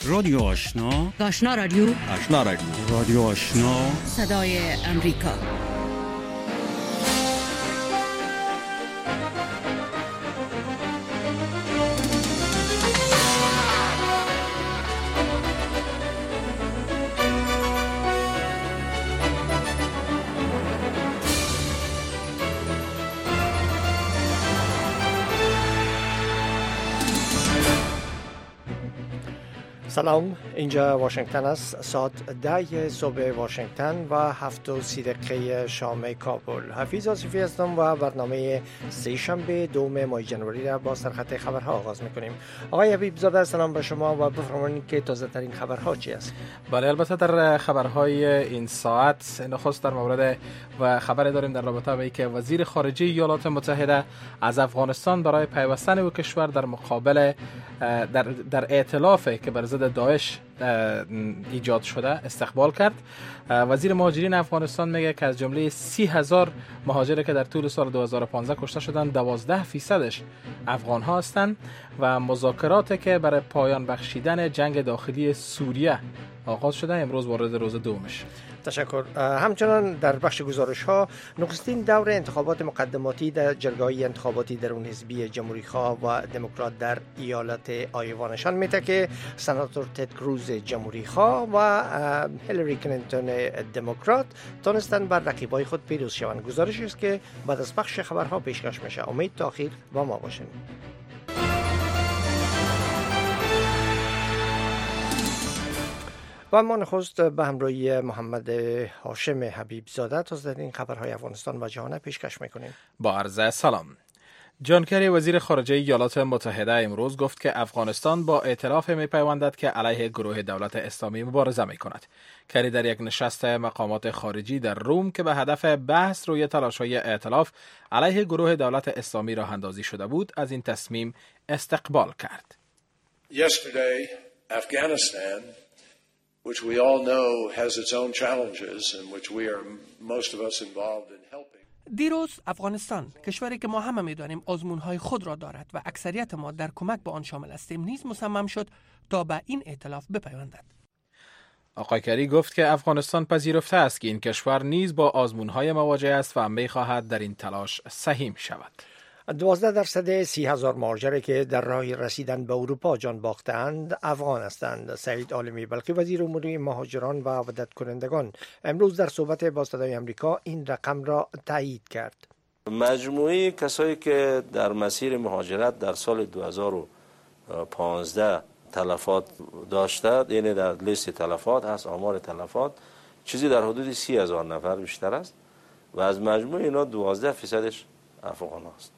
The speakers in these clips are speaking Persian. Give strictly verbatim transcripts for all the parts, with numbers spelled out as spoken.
رادیو آشنا، آشنا رادیو، آشنا رادیو، رادیو آشنا، صدای امریکا. سلام، اینجا واشنگتن است. ساعت ده صبح واشنگتن و هفت و سی دقیقه شام کابل. حفیظ آصفی هستم و برنامه سه شنبه دوم ماه جنوری را با سرخط خبرها آغاز میکنیم. آقای حبیب زاده، سلام به شما و بفرمایید که تازه ترین خبرها چی است؟ بله، البته در خبرهای این ساعت نخست در مورد و خبر داریم در رابطه با اینکه وزیر خارجه ایالات متحده از افغانستان برای پیوستن او کشور در مقابل در در ائتلافی که بر ضد داعش ایجاد شده استقبال کرد. وزیر مهاجرین افغانستان میگه که از جمله سی هزار مهاجری که در طول سال دو هزار و پانزده کشته شدند، دوازده فیصدش افغان ها هستند و مذاکراتی که برای پایان بخشیدن جنگ داخلی سوریه آغاز شده امروز وارد روز دومش. تشکر. همچنان در بخش گزارش ها، نخستین دور انتخابات مقدماتی در جرگه‌های انتخاباتی درون حزبی جمهوری خواه و دموکرات در ایالت آیوا نشان میده که سناتور تد کروز جمهوری خواه و هیلاری کلینتون دموکرات تونستن بر رقیبای خود پیروز شوند. گزارشی است که بعد از بخش خبرها پیشکش میشه. امید تا آخر با ما باشین. و ما نخست به همراهی محمد هاشم حبیب زاده تازه‌ترین خبرهای افغانستان و جهان پیشکش میکنیم. با عرض سلام. جان کری وزیر خارجه ایالات متحده امروز گفت که افغانستان با ائتلاف میپیوندد که علیه گروه دولت اسلامی مبارزه میکند. کری در یک نشست مقامات خارجی در روم که به هدف بحث روی تلاش‌های ائتلاف علیه گروه دولت اسلامی راه اندازی شده بود، از این تصمیم استقبال کرد. Yesterday, Afghanistan, which we all know has its own challenges and which we are most of us involved in helping. دیروز افغانستان، کشوری که ما همه می‌دانیم آزمون‌های خود را دارد و اکثریت ما در کمک به آن شامل هستیم، نیز مصمم شد تا به این ائتلاف بپیوندد. آقای کری گفت که افغانستان پذیرفته است که این کشور نیز با آزمون‌های مواجه است و می‌خواهد در این تلاش سهیم شود. دوازده درصد سی هزار مهاجری که در راه رسیدن به اروپا جان باختند افغان هستند. سعید عالمی بلخی وزیر امور مهاجران و عودت کنندگان امروز در صحبت با صدای امریکا این رقم را تایید کرد. مجموعی کسایی که در مسیر مهاجرت در سال دو هزار و پانزده تلفات داشته، یعنی در لیست تلفات هست، آمار تلفات چیزی در حدود سی هزار نفر بیشتر است و از مجموع اینا دوازده فیصدش افغان هست.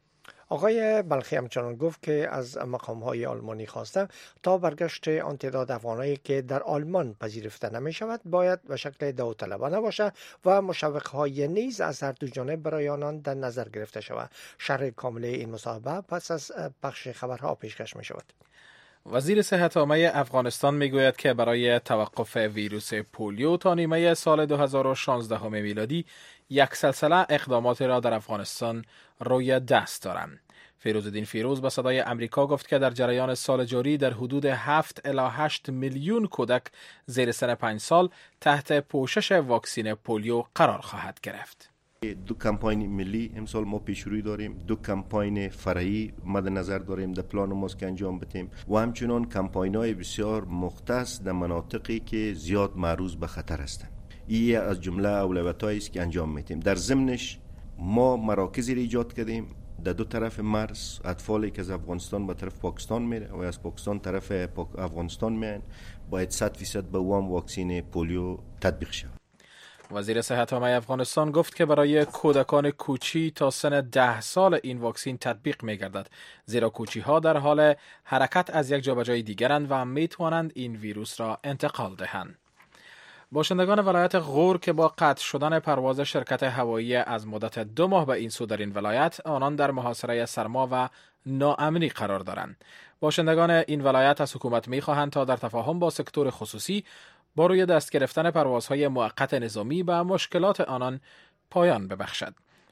آقای بلخی همچنان گفت که از مقام‌های آلمانی خواسته تا برگشت آن تعداد افغانایی که در آلمان پذیرفته نمی شود باید به شکل داوطلبانه باشه و مشوق‌های نیز از هر دو جانب برای آنان در نظر گرفته شود. شرح کامل این مصاحبه پس از بخش خبرها پیشکش می شود. وزیر صحت عامه افغانستان میگوید که برای توقف ویروس پولیو تا نیمه سال دو هزار و شانزده میلادی یک سلسله اقدامات را در افغانستان روی دست دارند. فیروزالدین فیروز به صدای امریکا گفت که در جریان سال جاری در حدود هفت الی هشت میلیون کودک زیر سن پنج سال تحت پوشش واکسن پولیو قرار خواهد گرفت. دو کمپاین ملی امسال ما پیشروی داریم، دو کمپاین فرعی مد نظر داریم در پلان ماست که انجام بدیم و همچنان کمپاین‌های بسیار مختص در مناطقی که زیاد معرض به خطر هستند. این از جمله اولویت‌هایی است که انجام میدیم. در ضمنش ما مراکزی را ایجاد کردیم در دو طرف مرز. اطفالی که از افغانستان به طرف پاکستان میره و از پاکستان طرف افغانستان میان باید صد درصد به وام واکسن پولیو تطبیق شود. وزیر صحت عامه افغانستان گفت که برای کودکان کوچی تا سن ده سال این واکسن تطبیق می گردد، زیرا کوچی ها در حال حرکت از یک جا به جای دیگرند و می توانند این ویروس را انتقال دهند. باشندگان ولایت غور که با قطع شدن پرواز شرکت هوایی از مدت دو ماه به این سو در این ولایت، آنان در محاصره سرما و ناامنی قرار دارند. باشندگان این ولایت از حکومت می خواهند تا در تفاهم با سکتور خصوصی با روی دست گرفتن پروازهای موقت نظامی به مشکلات آنان پایان ببخشد.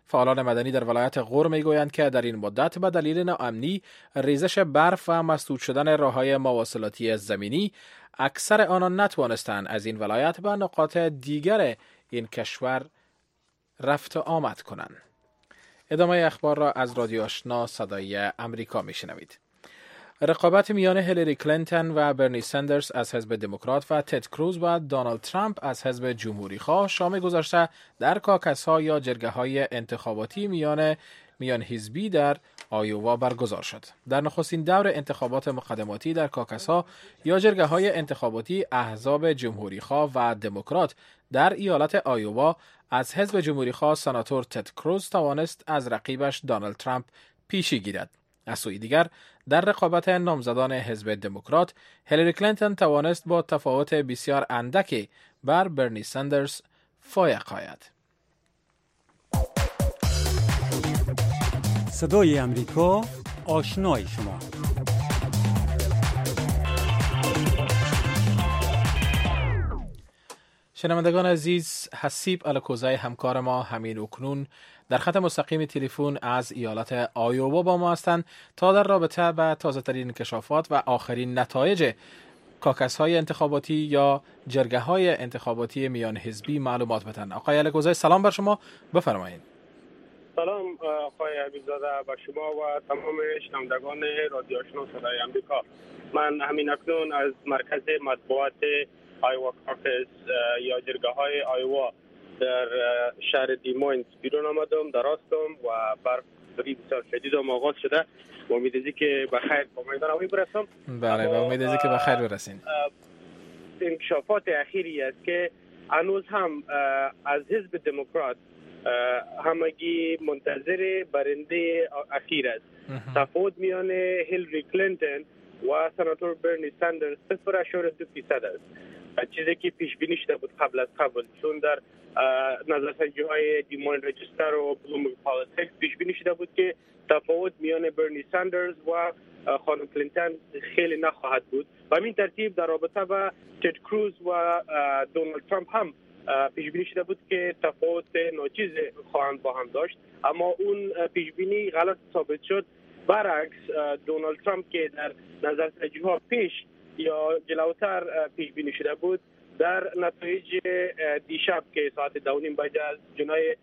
فعالان مدنی در ولایت غور میگویند که در این مدت به دلیل ناامنی، ریزش برف و مسدود شدن راههای مواصلاتی زمینی، اکثر آنان نتوانستند از این ولایت به نقاط دیگر این کشور رفت و آمد کنند. ادامه اخبار را از رادیو آشنا صدای امریکا میشنوید. رقابت میان هیلاری کلینتون و برنی سندرز از حزب دموکرات و تد کروز و دونالد ترامپ از حزب جمهوری خواه شام گذشته در کاکس ها یا جرگه های انتخاباتی میان میان حزبی در آیووا برگزار شد. در نخستین دور انتخابات مقدماتی در کاکس ها یا جرگه های انتخاباتی، احزاب جمهوری خواه و دموکرات در ایالت آیووا از حزب جمهوری خواه سناتور تد کروز توانست از رقیبش دونالد ترامپ پیشی گیرد. از سوی دیگر در رقابت نامزدان حزب دموکرات، هیلاری کلینتون توانست با تفاوت بسیار اندکی بر برنی سندرز فایق آید. صدای امریکا، آشنای شما. شنوندگان عزیز، حسیب الکوزی همکار ما همین اکنون در خط مستقیم تلفن از ایالت آیووا با ما هستند تا در رابطه با تازه ترین انکشافات و آخرین نتایج کاکس های انتخاباتی یا جرگه های انتخاباتی میان حزبی معلومات بدن. آقای الکوزی، سلام بر شما، بفرمایید. سلام آقای حبیبزاده بر شما و تمام شنوندگان رادیو آشنا صدای امریکا. من همین اکنون از مرکز مطبوعات آیوا کاکس یا جرگه های آیوا در شهر دیموینز بیرون آمدم، در راستم و برف بسیار شدید هم آغاز شده. امیدوارم که بخیر با میدان آوی برسم. بله، با امیدوارم که بخیر برسین. انکشافات اخیری است که هنوز هم از حزب دموکرات همگی منتظر برنده اخیر است. تفاوت میان هیلاری کلینتون و سناتور برنی سندرز صفر اشاره دو فیصد است. چیزی که پیش بینی شده بود قبل از قبل، چون در نظرسنجی های دیمون رجستر و بلومبرگ پالیتیکس پیش بینی شده بود که تفاوت میان برنی سندرز و خانم کلینتون خیلی نخواهد بود. و همین ترتیب در رابطه با تد کروز و دونالد ترامپ هم پیش بینی شده بود که تفاوت ناچیز خواهند با هم داشت، اما اون پیش بینی غلط ثابت شد. برعکس دونالد ترامپ که در نظرسنجی ها پیش یا جلوتر پیش بینی شده بود، در نتایج دیشب که ساعت دو نیم بعد از جنای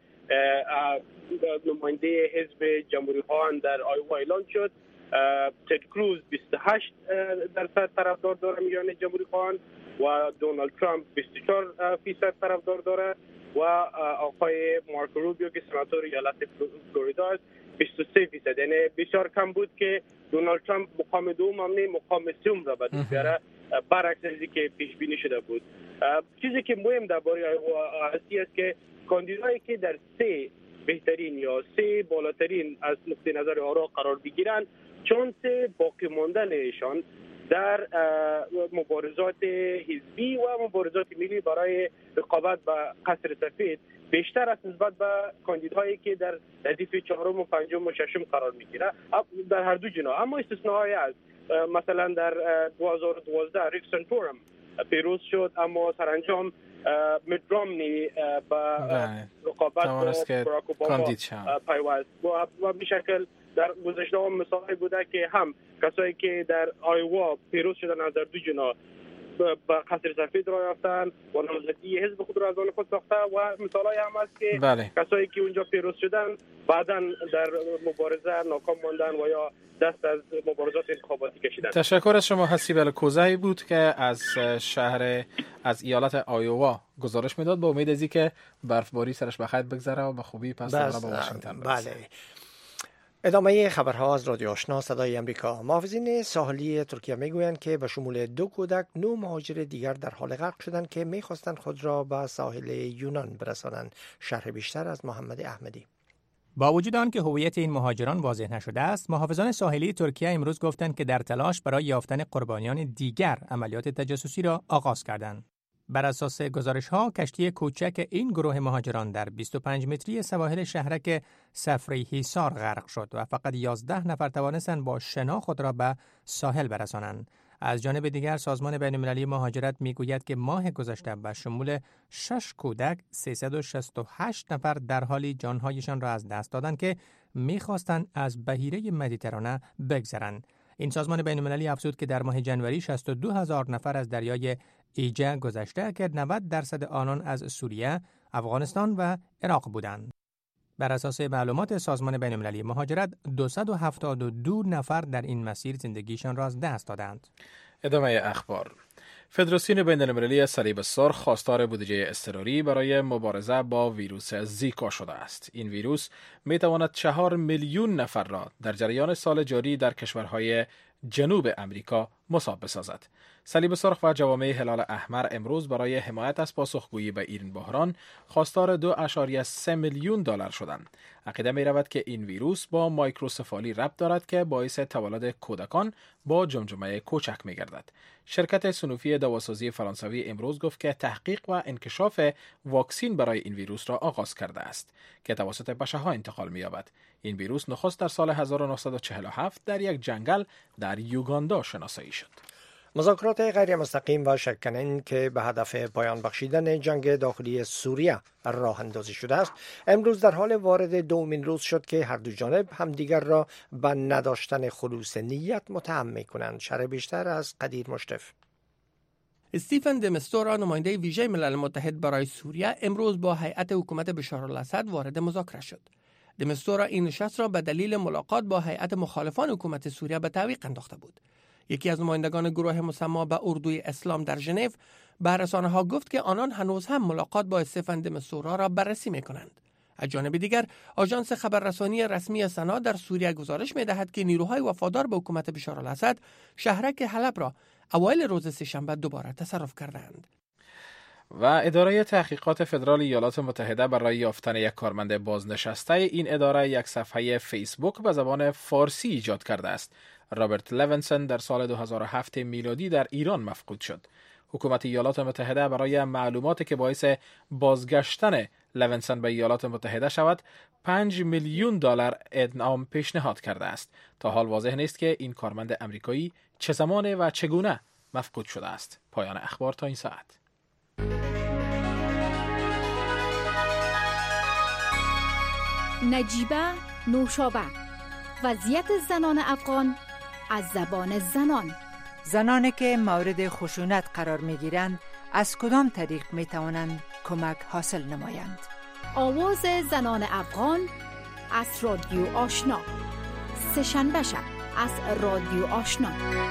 نماینده حزب جمهوری خواهان در آیووا اعلان شد، تد کروز بیست و هشت درصد طرفدار داره میان جمهوری خواهان و دونالد ترامپ بیست و چهار فیصد طرفدار داره و آقای مارکو روبیو که سناتور ایالت فلوریدا است بیست و سه فیصد. یعنی بسیار کم بود که دونالد ترامپ مقام دوم همونه مقام سوم را به دست بیاره، برعکس از که پیش بینی شده بود. چیزی که مهم درباره آیووا است که کاندیدایی که در سه بهترین یا سه بالاترین از نقطه نظر آرا قرار بگیرند، چون سه باقی ماندنشان در مبارزات حزبی و مبارزات ملی برای رقابت با قصر سفید بیشتر از نسبت به کاندیدایی که در ردیف چهارم و پنجم و ششم قرار میگیره در هر دو جناح. اما استثناءهایی است. مثلا در دو هزار و دوازده ریک سنتورم پیروز شد، اما سرانجام میت رامنی با رقابت با باراک اوباما پیوست و به شکل در گذشته هم مثالی بوده که هم کسایی که در آیووا پیروز شدن از در دو جناح با قصر سفید را یافتن و نامزدی حزب خود را از آن خود ساخته و مثالای هم است که بله. کسایی که اونجا پیروز شدن بعداً در مبارزه ناکام ماندن و یا دست از مبارزات انتخاباتی کشیدن. تشکر از شما. حسیب الکوزی بود که از شهر از ایالت آیووا گزارش میداد. با امید ازی که برفباری سرش بخیر بگذره و به خوبی پس دوباره با واشنگتن برسه. بله. ادامه خبرها از رادیو آشنا صدای امریکا. محافظین ساحلی ترکیه میگویند که به شمول دو کودک نو مهاجر دیگر در حال غرق شدند که میخواستند خود را به ساحل یونان برسانند. شرح بیشتر از محمد احمدی. با وجود آن که هویت این مهاجران واضح نشده است، محافظان ساحلی ترکیه امروز گفتند که در تلاش برای یافتن قربانیان دیگر عملیات تجسسی را آغاز کردند. بر اساس گزارش‌ها، کشتی کوچک این گروه مهاجران در بیست و پنج متری سواحل شهرک صفری حصار غرق شد و فقط یازده نفر توانستند با شنا خود را به ساحل برسانند. از جانب دیگر سازمان بین‌المللی مهاجرت میگوید که ماه گذشته به شمول شش کودک سیصد و شصت و هشت نفر در حالی جانهایشان را از دست دادند که می‌خواستند از بحیره مدیترانه بگذرند. این سازمان بین‌المللی افزود که در ماه جنوری شصت و دو هزار نفر از دریای ایجه گذشته که نود درصد آنان از سوریه، افغانستان و عراق بودند. بر اساس معلومات سازمان بین‌المللی مهاجرت دویست و هفتاد و دو نفر در این مسیر زندگیشان را از دست دادند. ادامه اخبار. فدراسیون بین‌المللی صلیب سرخ خواستار بودجه اضطراری برای مبارزه با ویروس زیکا شده است. این ویروس می تواند چهار میلیون نفر را در جریان سال جاری در کشورهای جنوب امریکا مصاب بسازد. صلیب سرخ و جوامع هلال احمر امروز برای حمایت از پاسخگویی به این بحران خواستار دو اشاریه سه میلیون دلار شدند. عقیده می رود که این ویروس با مایکروسفالی ربط دارد که باعث تولد کودکان با جمجمه کوچک می گردد. شرکت صنوفی دواسازی فرانسوی امروز گفت که تحقیق و انکشاف واکسین برای این ویروس را آغاز کرده است که توسط پشه‌ها انتقال می یابد. این ویروس نخست در سال هزار و نهصد و چهل و هفت در یک جنگل در یوگاندا شناسایی شد. مذاکرات غیر مستقیم و شک‌کننده که به هدف پایان بخشیدن جنگ داخلی سوریه راه اندازی شده است، امروز در حال وارد دومین روز شد که هر دو جانب همدیگر را به نداشتن خلوص نیت متهم می‌کنند. شرح بیشتر از قدیر مشرف. استیفن د مستورا، نماینده ویژه ملل متحد برای سوریه، امروز با هیئت حکومت بشارالاسد وارد مذاکره شد. د مستورا این نشست را به دلیل ملاقات با هیئت مخالفان حکومت سوریه به تعویق انداخته بود. یکی از نمایندگان گروه مسمى به اردوی اسلام در ژنو به رسانه‌ها گفت که آنان هنوز هم ملاقات با استیفن د مستورا را بررسی می‌کنند. از جانب دیگر، آژانس خبررسانی رسمی سنا در سوریه گزارش می‌دهد که نیروهای وفادار به حکومت بشارالاسد شهرک حلب را اوایل روز سه‌شنبه دوباره تصرف کردند. و اداره تحقیقات فدرال ایالات متحده برای یافتن یک کارمند بازنشسته این اداره یک صفحه فیسبوک به زبان فارسی ایجاد کرده است. رابرت لوینسون در سال دو هزار و هفت میلادی در ایران مفقود شد. حکومت ایالات متحده برای معلوماتی که باعث بازگشتن لوینسون به ایالات متحده شود پنج میلیون دلار انعام پیشنهاد کرده است. تا حال واضح نیست که این کارمند امریکایی چه زمان و چگونه مفقود شده است. پایان اخبار تا این ساعت. نجیبه نوشابه، وضعیت زنان افغان از زبان زنان. زنانی که مورد خشونت قرار می گیرند از کدام طریق می توانند کمک حاصل نمایند؟ آواز زنان افغان از رادیو آشنا، سه‌شنبه شب از رادیو آشنا.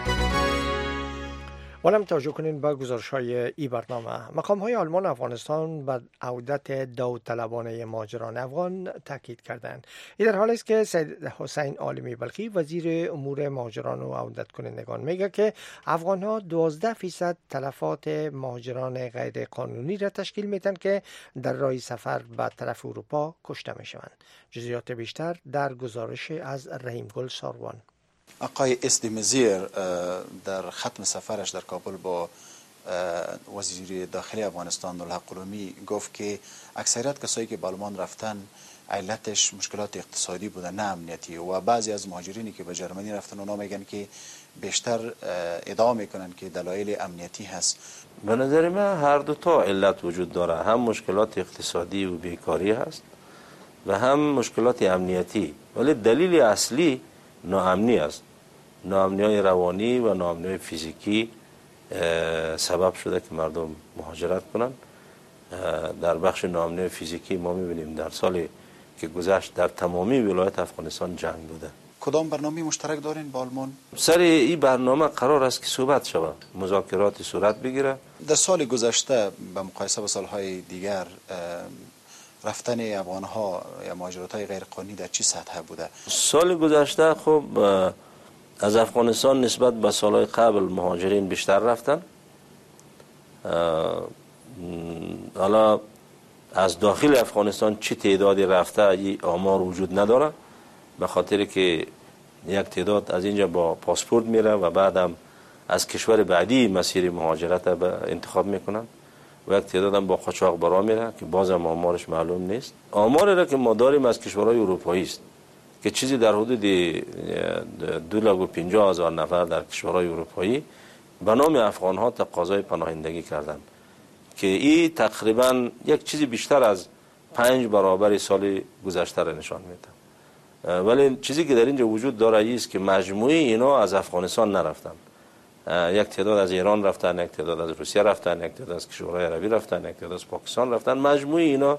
ولم توجه کنین به گزارش های ای برنامه. مقام های آلمان افغانستان به عودت داوطلبانه مهاجران افغان تاکید کردند. این در حالی است که سید حسین عالمی بلخی وزیر امور مهاجران و عودت کنندگان میگه که افغان ها دوازده فیصد تلفات مهاجران غیر قانونی را تشکیل میدن که در راه سفر به طرف اروپا کشته میشوند. جزئیات بیشتر در گزارش از رحیم گل ساروان. آقای اسدمزیر در ختم سفرش در کابل با وزیر داخلی افغانستان الحق رومی گفت که اکثریت کسایی که به آلمان رفتن علتش مشکلات اقتصادی بوده نه امنیتی، و بعضی از مهاجرینی که به جرمنی رفتن اونا میگن که بیشتر ادعا میکنن که دلایل امنیتی هست. به نظر من هر دو تا علت وجود داره، هم مشکلات اقتصادی و بیکاری هست و هم مشکلات امنیتی، ولی دلیل اصلی ناامنی است. ناامنی های روانی و ناامنی های فیزیکی سبب شده که مردم مهاجرت کنند. در بخش ناامنی فیزیکی ما میبینیم در سالی که گذشت در تمامی ولایت افغانستان جنگ بوده. کدام برنامه مشترک دارین با آلمان؟ سر این برنامه قرار است که صحبت شود، مذاکرات صورت بگیره. در سال گذشته به مقایسه با سالهای دیگر رفتن افغان‌ها یا مهاجرت‌های غیر قانونی در چه سطح بوده؟ سال گذشته خب از افغانستان نسبت به سالهای قبل مهاجرین بیشتر رفتن. حالا از داخل افغانستان چه تعدادی رفته این آمار وجود نداره، به خاطر که یک تعداد از اینجا با پاسپورت میره و بعدم از کشور بعدی مسیر مهاجرت به انتخاب میکنن و یک تعداد هم با قاچاق برا میره که بازم آمارش معلوم نیست. آماری را که ما داریم از کشورهای اروپایی است که چیزی در حدود دو لاک و پنجاه هزار نفر در کشورهای اروپایی به نام افغان ها تقاضای پناهندگی کردند که این تقریبا یک چیزی بیشتر از پنج برابر سال گذشته را نشان میده. ولی چیزی که در اینجا وجود داره است که مجموعی اینا از افغانستان نرفتن. یک تعداد از ایران رفتن، یک تعداد از روسیه رفتن، یک تعداد از کشورهای عربی رفتن، یک تعداد از پاکستان رفتن. مجموعی اینا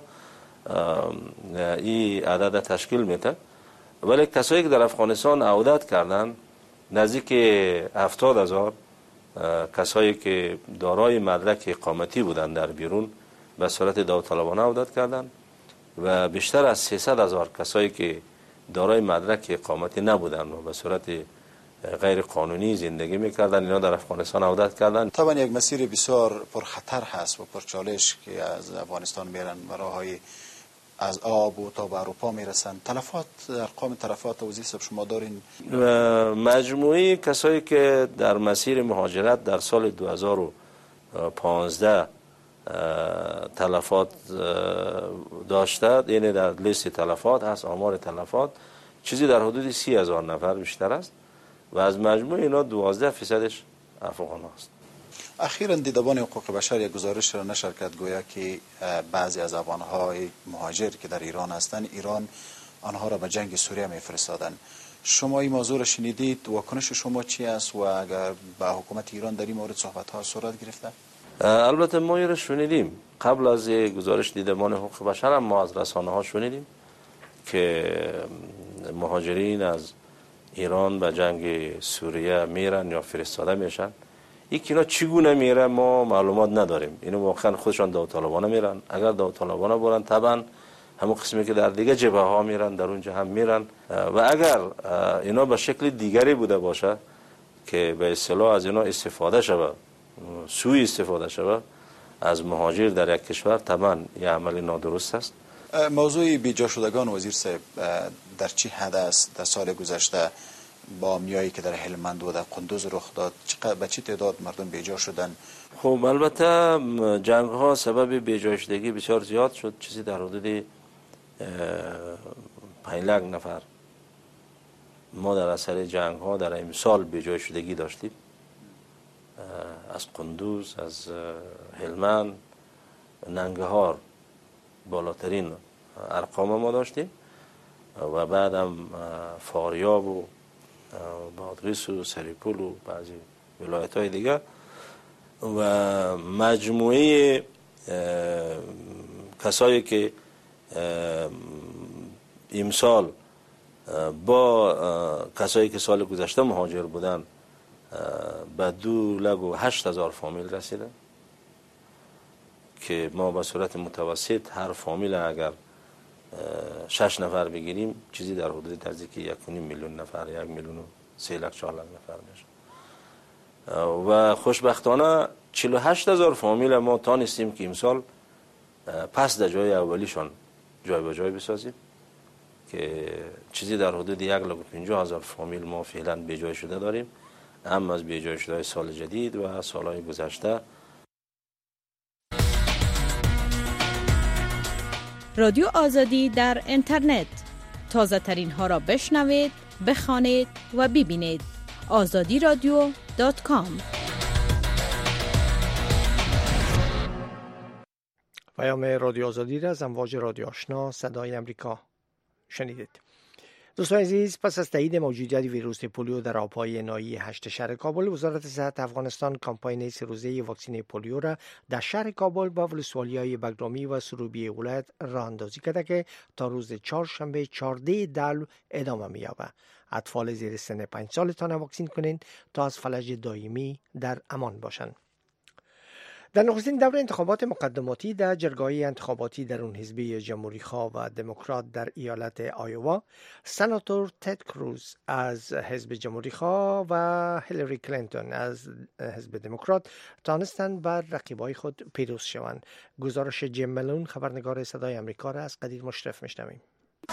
این عدد تشکیل میده. ولی کسایی که در افغانستان عودت کردن نزدیک هفتاد هزار کسایی که دارای مدرک اقامتی بودند در بیرون به صورت داوطلبانه عودت کردند و بیشتر از سیصد هزار کسایی که دارای مدرک اقامتی نبودند و به صورت غیر قانونی زندگی میکردن اینا در افغانستان عودت کردن. طبعا یک مسیر بسیار پرخطر هست و پرچالش که از افغانستان میرن و راههای از آب و تا به اروپا میرسن. تلفات، ارقام تلفات توضیح صاحب شما دارین؟ مجموعی کسایی که در مسیر مهاجرت در سال دو هزار و پانزده تلفات داشته، یعنی در لیست تلفات هست، آمار تلفات چیزی در حدود سی هزار نفر بیشتر است و از مجموع اینا دوازده فیصدش افغان هست. اخیراً دیدبان حقوق بشر یک گزارش را نشر کرد گویا که بعضی از افغان‌های مهاجر که در ایران هستند، ایران آنها را به جنگ سوریه میفرستادند. شما این موضوع را شنیدید؟ واکنش شما چی است و اگر با حکومت ایران در این مورد صحبت‌ها صورت گرفته؟ البته ما این را شنیدیم. قبل از گزارش دیدبان حقوق بشر هم ما از رسانه‌ها شنیدیم که مهاجرین از ایران به جنگ سوریه میرن یا فرستاده میشن. یکی اینا چگونه میره ما معلومات نداریم. اینو واقعا خودشان داوطلبانه میرن. اگر داوطلبانه برن طبعا همون قسمی که در دیگه جبهه ها میرن در اونجا هم میرن و اگر اینا به شکل دیگری بوده باشه که به اصطلاح از اینا استفاده شوه، سوء استفاده شوه از مهاجر در یک کشور، طبعا یه عمل نادرست است. موضوع بیجا شدگان وزیر صاحب در چی حد است؟ در سال گذشته با میایی که در هلمند و در قندوز رخ داد به چی تعداد مردم بیجا شدن؟ خب البته جنگ ها سبب بیجا شدگی بسیار زیاد شد. چیزی در حدود پنج لک نفر ما در اثر جنگ ها در امسال بیجا شدگی داشتیم. از قندوز، از هلمند، ننگهار بالاترین ارقام ما داشتیم و بعدم فاریاب و بادغیس و سریپول و بعضی ولایت های دیگه و مجموعه کسایی که امسال با کسایی که سال گذشته مهاجر بودن به دو لگ و هشت هزار فامیل رسیدن که ما به صورت متوسط هر فامیل اگر شش نفر بگیریم چیزی در حدود نزدیک یک و نیم میلیون نفر، یک میلیون و سه لک چهار لک نفر میشه و خوشبختانه چهل و هشت هزار فامیل ما تانستیم که امسال پس در جای اولیشان جای به جای بسازیم که چیزی در حدود یک لک و پنجاه هزار فامیل ما فعلا به جای شده داریم، هم از به جای شده سال جدید و سالهای گذشته. رادیو آزادی در اینترنت، تازه ترین ها را بشنوید، بخوانید و ببینید. آزادی رادیو دات کام. پیام رادیو آزادی را از امواج رادیو آشنا صدای امریکا شنیدید. دوستان عزیز، پس از تایید موجودیت ویروس پولیو در آبهای ناحیه هشت شهر کابل، وزارت صحت افغانستان کمپاین سه روزه واکسین پولیو را در شهر کابل با ولسوالی‌های بگرامی و سروبی ولایت راه اندازی کرده که تا روز چهارشنبه چهارده دلو ادامه می‌یابد. اطفال زیر سن پنج سالتان واکسین کنین تا از فلج دائمی در امان باشند. در نخستین دور انتخابات مقدماتی در جرگه‌های انتخاباتی درون حزبی جمهوری‌خواه و دموکرات در ایالت آیووا، سناتور تد کروز از حزب جمهوری‌خواه و هیلاری کلینتون از حزب دموکرات توانستند بر رقیبای خود پیروز شوند. گزارش جیم ملون، خبرنگار صدای آمریکا را از قدیر مشرف می‌شنویم.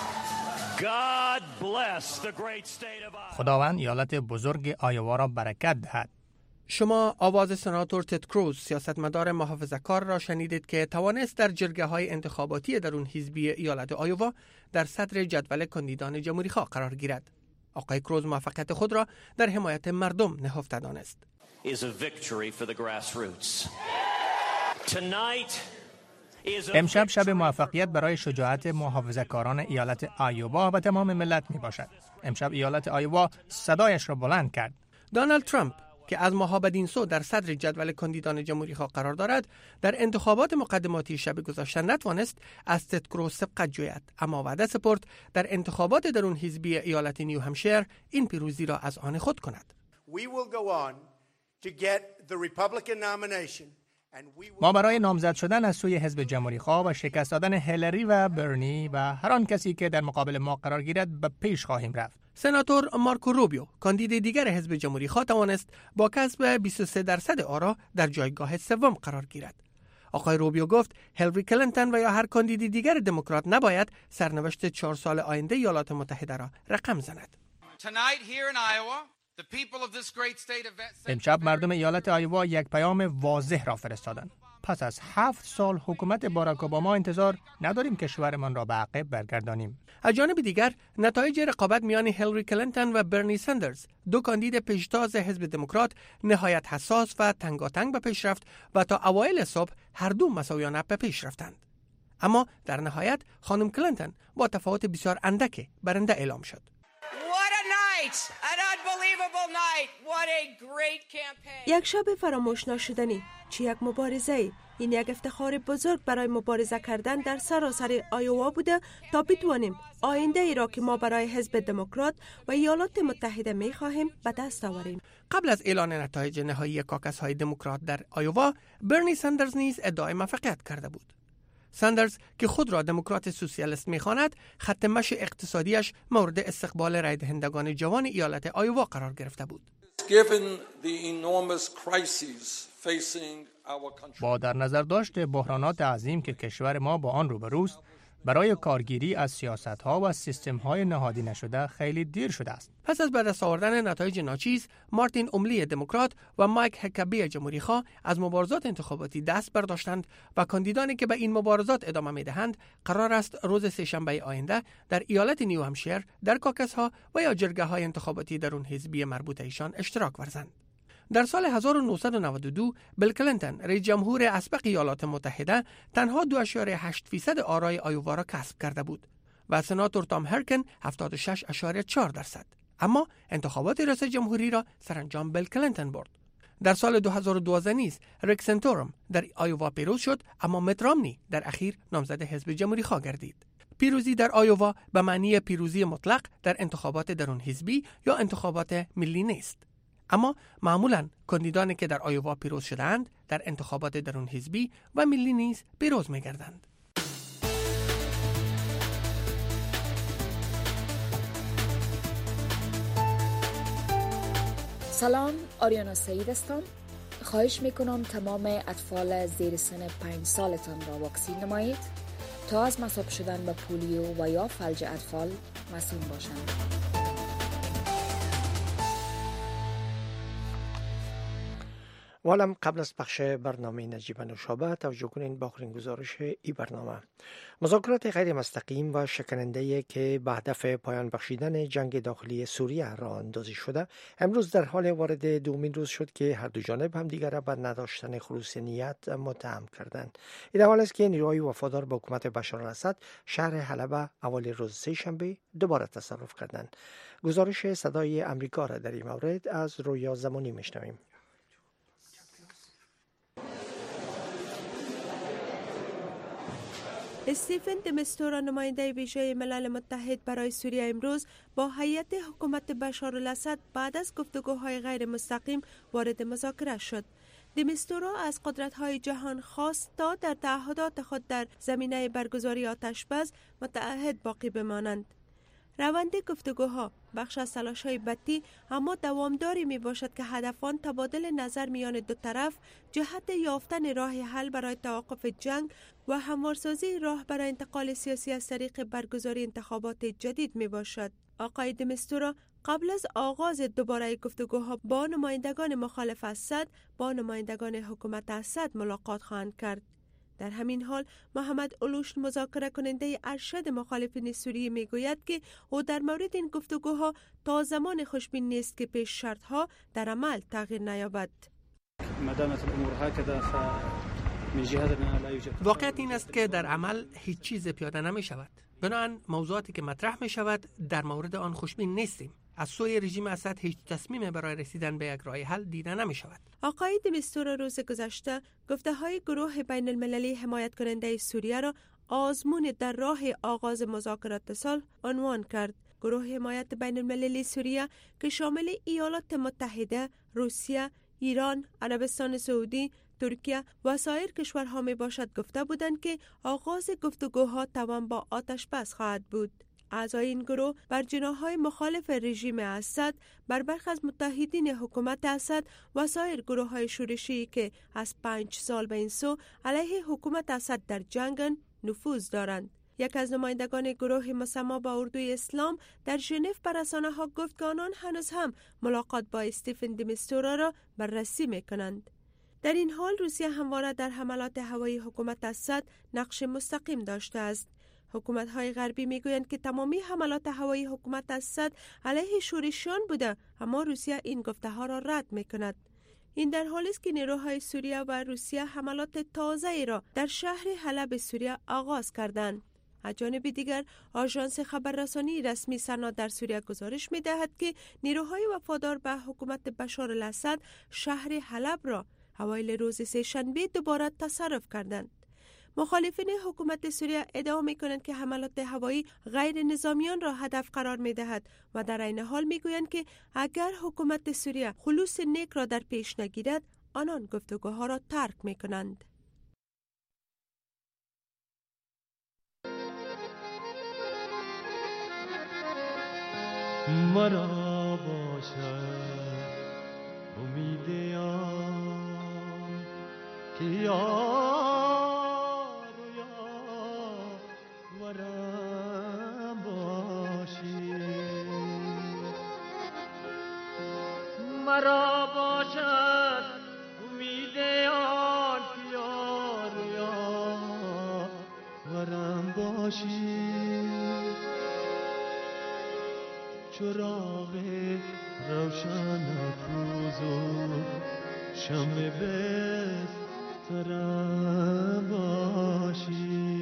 خداوند ایالت بزرگ آیووا را برکت دهد. شما آواز سناتور تد کروز، سیاستمدار محافظه‌کار را شنیدید که توانست در جرگه‌های انتخاباتی درون حزبی ایالت آیووا در صدر جدول کاندیدان جمهوری‌خواه قرار گیرد. آقای کروز موفقیت خود را در حمایت مردم نهفته دانست. is a victory for the grassroots. Tonight امشب شب موفقیت برای شجاعت محافظه‌کاران ایالت آیووا و تمام ملت می باشد. امشب ایالت آیووا صدایش را بلند کرد. دونالد ترامپ که از ماها بدین سو در صدر جدول کاندیدان جمهوری‌خواه قرار دارد، در انتخابات مقدماتی شب گذشته نتوانست از تد کروز سبقت جوید، اما وعده سپرد در انتخابات درون حزبی ایالت نیو همشایر این پیروزی را از آن خود کند. ما برای نامزد شدن از سوی حزب جمهوری‌خواه و شکست دادن هیلاری و برنی و هر آن کسی که در مقابل ما قرار گیرد به پیش خواهیم رفت. سناتور مارکو روبیو، کاندید دیگر حزب جمهوری‌خواه، توانست با کسب بیست و سه درصد آرا در جایگاه سوم قرار گیرد. آقای روبیو گفت هیلاری کلینتون و یا هر کاندید دیگر دموکرات نباید سرنوشت چهار سال آینده ایالات متحده را رقم زند. امشب مردم ایالت آیووا یک پیام واضح را فرستادند. پس از هفت سال حکومت باراک اوباما انتظار نداریم کشورمان را به عقب برگردانیم. از جانب دیگر نتایج رقابت میان هیلاری کلینتون و برنی سندرز، دو کاندید پیشتاز حزب دموکرات، نهایت حساس و تنگاتنگ به پیش رفت و تا اوایل صبح هر دو مساویانه به پیش رفتند. اما در نهایت خانم کلینتون با تفاوت بسیار اندک برنده اعلام شد. یک شب فراموش نشدنی، چه یک مبارزه. این یک افتخار بزرگ برای مبارزه کردن در سراسر آیووا بوده تا بتوانیم آینده ای را که ما برای حزب دموکرات و ایالات متحده می خواهیم به دست آوریم. قبل از اعلان نتایج نهایی کاکس های دموکرات در آیووا، برنی سندرز نیز ادعای موفقیت کرده بود. سندرز که خود را دموکرات سوسیالیست می‌خواند، خط مشی اقتصادیش مورد استقبال رای دهندگان جوان ایالت آیووا قرار گرفته بود. با در نظر داشت بحرانات عظیم که کشور ما با آن روبروست، برای کارگیری از سیاست‌ها و سیستم‌های نهادی نشده خیلی دیر شده است. پس از به دست آوردن نتایج ناچیز، مارتین اوملی دموکرات و مایک هکابی جمهوری‌خواه از مبارزات انتخاباتی دست برداشتند و کاندیدانی که به این مبارزات ادامه می‌دهند قرار است روز سه‌شنبه آینده در ایالت نیو همشایر در کاکس‌ها و یا جرگه‌های انتخاباتی درون حزبی مربوطه ایشان اشتراک ورزند. در سال هزار و نهصد و نود و دو بیل کلینتون رئیس جمهور اسبق ایالات متحده تنها دو اشاره هشت فیصد آرای آیووا را کسب کرده بود و سناتور تام هرکن هفتاد و شش اشاره چهار درصد. اما انتخابات ریاست جمهوری را سرانجام بیل کلینتون برد. در سال دو هزار و دوازده نیز ریک سنتورم در آیووا پیروز شد، اما میت رامنی در اخیر نامزد حزب جمهوری‌خواه گردید. پیروزی در آیووا به معنی پیروزی مطلق در انتخابات درون حزبی یا انتخابات ملی نیست. اما معمولاً کاندیدانی که در آیووا پیروز شدند در انتخابات درون حزبی و ملی نیز پیروز می‌گردند. سلام، آریانا سعید هستم. خواهش میکنم تمام اطفال زیر سن پنج سالتان را واکسین نمایید تا از مصاب شدن به پولیو و یا فلج اطفال مسئول باشند. والم قبل از پخش برنامه نجیب نوشابه توجه کنین با آخرین گزارش ای برنامه. مذاکرات غیر مستقیم و شکننده که به هدف پایان بخشیدن جنگ داخلی سوریه راه اندازی شده امروز در حال وارد دومین روز شد که هر دو جانب همدیگر را به نداشتن خلوص نیت متهم کردند. این حال است که نیروهای وفادار به حکومت بشار الاسد شهر حلب اول روز سه شنبه دوباره تصرف کردند. گزارش صدای امریکا را در این مورد از رویا زمانی میشنویم. استیفن د مستورا نماینده ویژه ملل متحد برای سوریه امروز با هیئت حکومت بشار الاسد بعد از گفتگوهای غیر مستقیم وارد مذاکره شد. د مستورا از قدرت‌های جهان خواست تا در تعهدات خود در زمینه برگزاری آتشبس متعهد باقی بمانند. روند گفتگوها بخش از تلاش‌های بتی اما دوامداری می باشد که هدفان تبادل نظر میان دو طرف جهت یافتن راه حل برای توقف جنگ و هموارسازی راه برای انتقال سیاسی از طریق برگزاری انتخابات جدید می باشد. آقای د مستورا قبل از آغاز دوباره گفتگوها با نمایندگان مخالف اسد با نمایندگان حکومت اسد ملاقات خواهند کرد. در همین حال محمد علوش مذاکره کننده ارشد مخالفین سوریه میگوید که او در مورد این گفتگوها تا زمان خوشبین نیست که پیش شرطها در عمل تغییر نیابد. واقعیت این است که در عمل هیچ چیز پیاده نمی شود. بنابراین موضوعاتی که مطرح می شود در مورد آن خوشبین نیستیم. از سوی رژیم اسد هیچ تصمیم برای رسیدن به یک راه حل دیده نمی شود. آقای د مستور روز گذشته گفته های گروه بین المللی حمایت کننده سوریه را آزمون در راه آغاز مذاکرات صلح عنوان کرد. گروه حمایت بین المللی سوریه که شامل ایالات متحده، روسیه، ایران، عربستان سعودی، ترکیه و سایر کشورها می باشد گفته بودند که آغاز گفتگوها توان با آتش بس خواهد بود. اعضای این گروه بر جناح‌های مخالف رژیم اسد، بر برخی از متحدین حکومت اسد و سایر گروه‌های شورشی که از پنج سال به این سو علیه حکومت اسد در جنگند نفوذ دارند. یک از نمایندگان گروه مسما با اردوی اسلام در ژنو بر رسانه‌ها گفت که آنان هنوز هم ملاقات با استیفن د میستورا را بررسی می‌کنند. در این حال روسیه همواره در حملات هوایی حکومت اسد نقش مستقیم داشته است. حکومت‌های غربی میگویند که تمامی حملات هوایی حکومت اسد علیه شورشیان بوده، اما روسیه این گفته‌ها را رد می‌کند. این در حالی است که نیروهای سوریه و روسیه حملات تازه‌ای را در شهر حلب سوریه آغاز کردند. از جانب دیگر آژانس خبررسانی رسمی سنا در سوریه گزارش می‌دهد که نیروهای وفادار به حکومت بشار الاسد شهر حلب را اوایل روز سه‌شنبه دوباره تصرف کردند. مخالفین حکومت سوریه ادعا می‌کنند که حملات هوایی غیر نظامیان را هدف قرار می‌دهد و در عین حال می‌گویند که اگر حکومت سوریه خلوص نیک را در پیش نگیرد، آنان گفتگوها را ترک می‌کنند. مرا باشد امیدیان که یار یار ورم باشی، مرا باشد امیدیان که یار یار ورم باشی، چراغ روشن افروز و شمع بسترم باشی.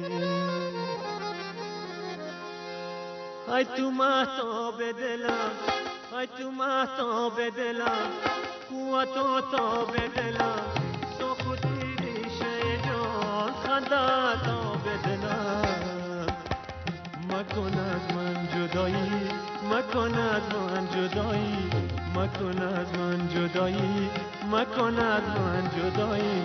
ای تو مهتاب دلم، ای تو مهتاب دلم، قوت و تاب دلم، سخودی ریشه جان خنده تاب دلم. مکن از من جدایی، مکن از من جدایی، مکن از من جدایی، مکن از من جدایی.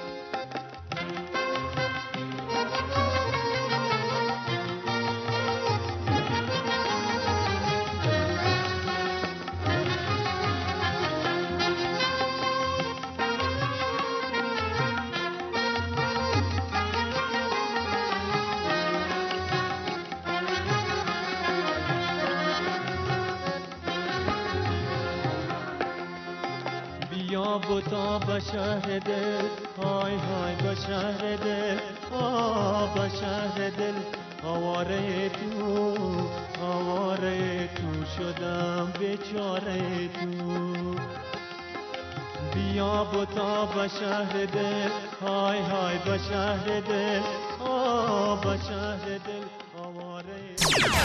بوتا به شهر دل، های های به شهر دل، آه به شهر دل، آواره تو، آواره تو شدم بیچاره تو. بیا بوتا به شهر دل، های های به شهر دل، آه به شهر دل، آواره.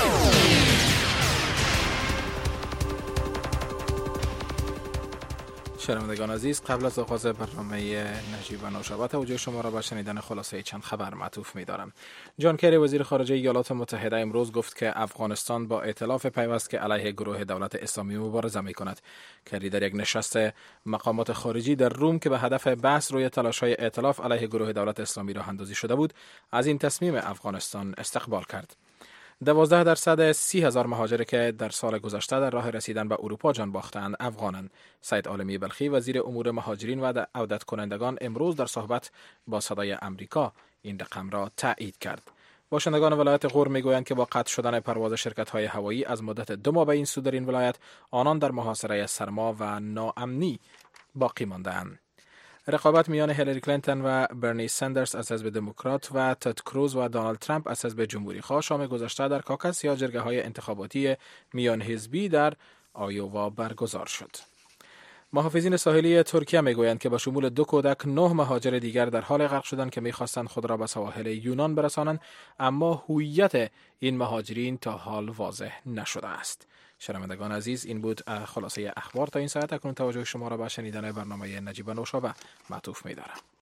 شنوندگان عزیز، قبل از آغاز برنامه نجیب و نوشابه توجه شما را به شنیدن خلاصه چند خبر معطوف می‌دارم. جان کری وزیر خارجه ایالات متحده امروز گفت که افغانستان با ائتلاف پیوست که علیه گروه دولت اسلامی مبارزه می‌کند. کری در یک نشست مقامات خارجی در روم که به هدف بحث روی تلاش‌های ائتلاف علیه گروه دولت اسلامی راه اندازی شده بود، از این تصمیم افغانستان استقبال کرد. دوازده درصد سی هزار مهاجر که در سال گذشته در راه رسیدن به اروپا جان باختند افغانند. سید عالمی بلخی وزیر امور مهاجرین و عودت کنندگان امروز در صحبت با صدای امریکا این رقم را تایید کرد. باشندگان ولایت غور میگویند که با قطع شدن پرواز شرکت‌های هوایی از مدت دو ماه به این سو در این ولایت، آنان در محاصره سرما و ناامنی باقی مانده‌اند. رقابت میان هیلاری کلینتون و برنی سندرز از حزب دموکرات و تد کروز و دونالد ترامپ از حزب جمهوری خواه شام گذشته در کاکاس یا جرگه های انتخاباتی میان حزبی در آیووا برگزار شد. محافظین ساحلی ترکیه میگویند که با شمول دو کودک نه مهاجر دیگر در حال غرق شدند که میخواستند خود را به سواحل یونان برسانند، اما هویت این مهاجرین تا حال واضح نشده است. شنوندگان عزیز، این بود خلاصه اخبار تا این ساعت. اکنون توجه شما را به شنیدن برنامه نجیب نوشابه معطوف می‌دارم.